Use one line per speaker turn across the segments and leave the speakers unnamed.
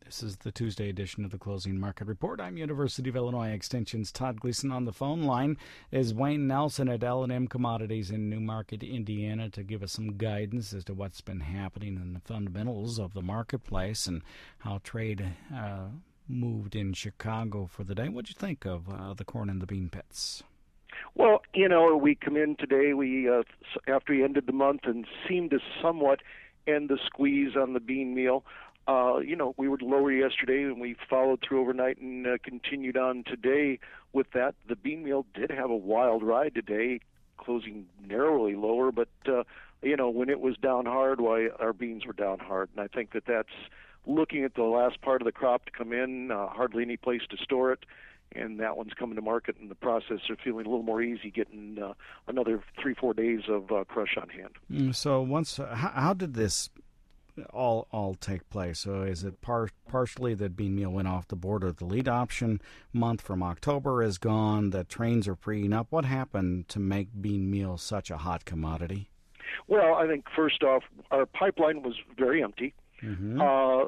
This is the Tuesday edition of the Closing Market Report. I'm University of Illinois Extension's Todd Gleason. On the phone line is Wayne Nelson at L&M Commodities in Newmarket, Indiana, to give us some guidance as to what's been happening in the fundamentals of the marketplace and how trade moved in Chicago for the day. What do you think of the corn and the bean pits?
Well, we come in today, after we ended the month and seemed to somewhat end the squeeze on the bean meal. We were lower yesterday and we followed through overnight and continued on today with that. The bean meal did have a wild ride today, closing narrowly lower, but, when it was down hard, why our beans were down hard. And I think that's looking at the last part of the crop to come in, hardly any place to store it. And that one's coming to market in the process. They're feeling a little more easy getting another 3-4 days of crush on hand.
So how did this all take place? So is it partially that bean meal went off the board, or the lead option month from October is gone, the trains are freeing up? What happened to make bean meal such a hot commodity?
Well, I think first off, our pipeline was very empty.
Mm-hmm.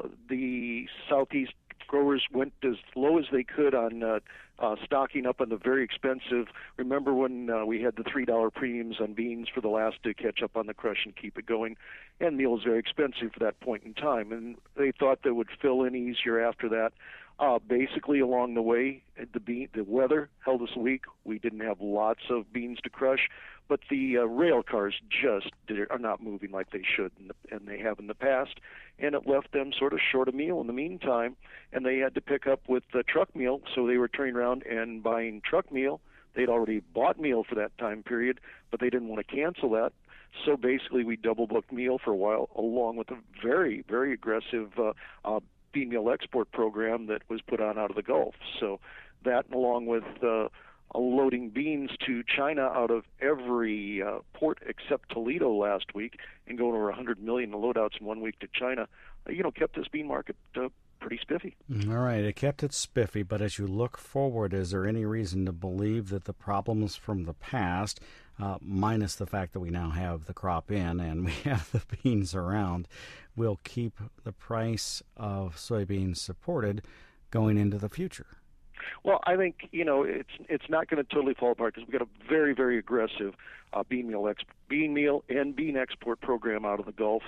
The Southeast growers went as low as they could on stocking up on the very expensive. Remember when we had the $3 premiums on beans for the last to catch up on the crush and keep it going? And meal was very expensive for that point in time, and they thought they would fill in easier after that. Basically, along the way, the weather held us weak. We didn't have lots of beans to crush, but the rail cars are not moving like they should, and they have in the past, and it left them sort of short of meal in the meantime, and they had to pick up with truck meal, so they were turning around and buying truck meal. They'd already bought meal for that time period, but they didn't want to cancel that. So basically, we double-booked meal for a while, along with a very, very aggressive bean meal export program that was put on out of the Gulf. So that, along with loading beans to China out of every port except Toledo last week, and going over 100 million loadouts in 1 week to China, kept this bean market pretty spiffy.
All right, it kept it spiffy, but as you look forward, is there any reason to believe that the problems from the past, minus the fact that we now have the crop in and we have the beans around, will keep the price of soybeans supported going into the future?
Well, I think it's not going to totally fall apart because we've got a very, very aggressive bean meal and bean export program out of the Gulf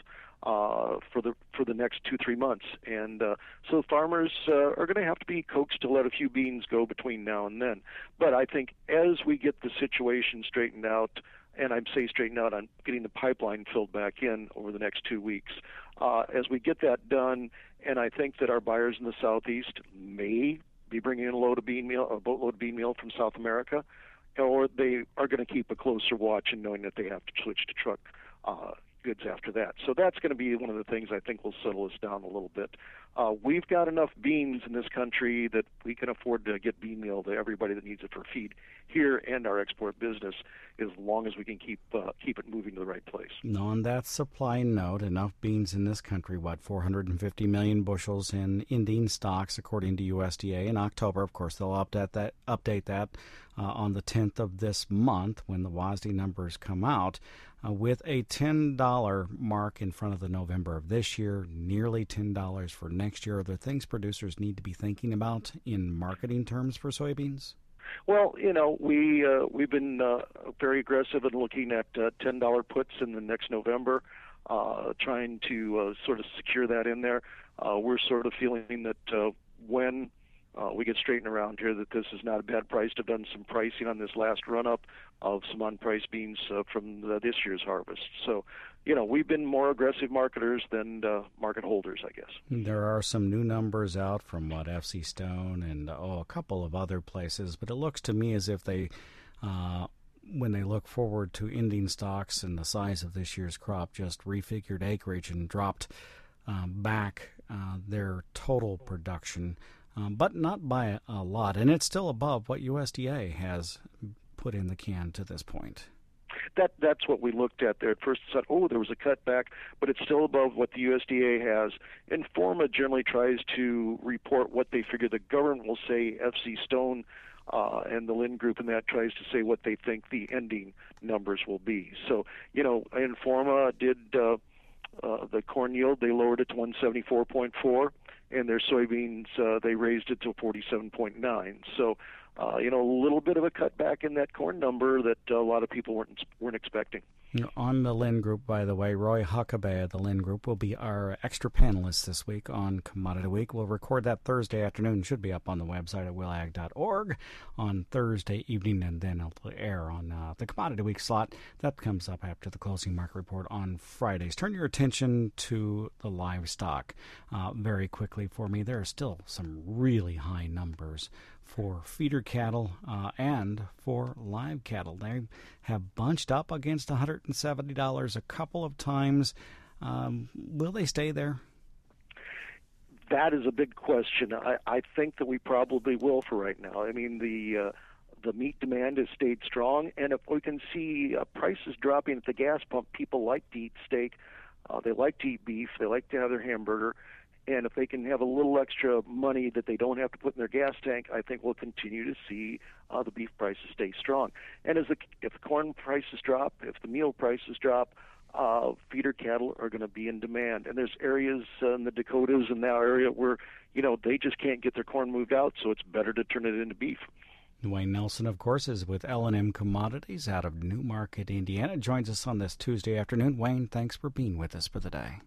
for the next 2-3 months, and so farmers are going to have to be coaxed to let a few beans go between now and then. But I think as we get the situation straightened out, and I'd say straightened out on getting the pipeline filled back in over the next 2 weeks, as we get that done, and I think that our buyers in the Southeast may be bringing in a boatload of bean meal from South America, or they are going to keep a closer watch and knowing that they have to switch to truck goods after that. So that's going to be one of the things I think will settle us down a little bit. We've got enough beans in this country that we can afford to get bean meal to everybody that needs it for feed here and our export business, as long as we can keep it moving to the right place.
On that supply note, enough beans in this country, 450 million bushels in ending stocks, according to USDA in October. Of course, they'll update that on the 10th of this month when the WASDE numbers come out. With a $10 mark in front of the November of this year, nearly $10 for next year, are there things producers need to be thinking about in marketing terms for soybeans?
Well, we've been very aggressive in looking at $10 puts in the next November, trying to sort of secure that in there. We're sort of feeling that when we get straightened around here, that this is not a bad price to have done some pricing on this last run-up of some unpriced beans from this year's harvest. So, we've been more aggressive marketers than market holders, I guess.
There are some new numbers out from FC Stone and a couple of other places, but it looks to me as if they, when they look forward to ending stocks and the size of this year's crop, just refigured acreage and dropped back their total production. But not by a lot, and it's still above what USDA has put in the can to this point.
That's what we looked at there. At first said, there was a cutback, but it's still above what the USDA has. Informa generally tries to report what they figure the government will say. FC Stone and the Lind Group and that tries to say what they think the ending numbers will be. So, Informa did the corn yield. They lowered it to 174.4. and their soybeans they raised it to 47.9. So, a little bit of a cutback in that corn number that a lot of people weren't expecting.
On the Lynn Group, by the way, Roy Huckabee of the Lynn Group will be our extra panelist this week on Commodity Week. We'll record that Thursday afternoon. Should be up on the website at willag.org on Thursday evening, and then it'll air on the Commodity Week slot. That comes up after the closing market report on Fridays. Turn your attention to the livestock very quickly for me. There are still some really high numbers for feeder cattle and for live cattle. They have bunched up against $170 a couple of times. Will they stay there?
That is a big question. I think that we probably will for right now. I mean, the meat demand has stayed strong, and if we can see prices dropping at the gas pump, people like to eat steak, they like to eat beef, they like to have their hamburger. And if they can have a little extra money that they don't have to put in their gas tank, I think we'll continue to see the beef prices stay strong. And if the corn prices drop, if the meal prices drop, feeder cattle are going to be in demand. And there's areas in the Dakotas and that area where, they just can't get their corn moved out, so it's better to turn it into beef.
Wayne Nelson, of course, is with L&M Commodities out of Newmarket, Indiana. Joins us on this Tuesday afternoon. Wayne, thanks for being with us for the day.